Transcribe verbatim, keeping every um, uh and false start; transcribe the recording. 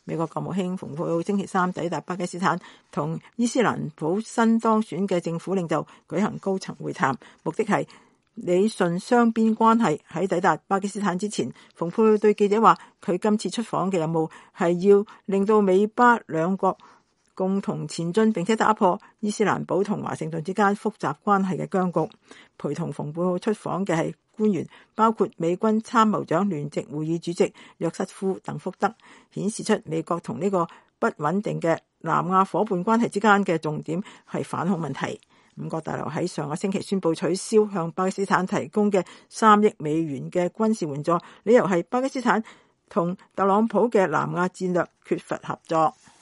美國國務卿蓬佩奧星期三抵達巴基斯坦，同伊斯蘭堡新當選嘅政府領袖舉行高層會談，目的係理順雙邊關係。喺抵達巴基斯坦之前，蓬佩奧對記者話，佢今次出訪嘅任務係要令到美巴兩國共同前進，並且打破伊斯蘭堡同華盛頓之間複雜關係嘅僵局。陪同蓬佩奧出訪嘅係官員，包括美軍參謀長聯席會議主席約瑟夫·鄧福德，顯示出美國同呢個不穩定嘅南亞夥伴關係之間嘅重點係反恐問題。五角大樓喺上個星期宣布取消向巴基斯坦提供嘅三億美元嘅軍事援助，理由係巴基斯坦同特朗普嘅南亞戰略缺乏合作。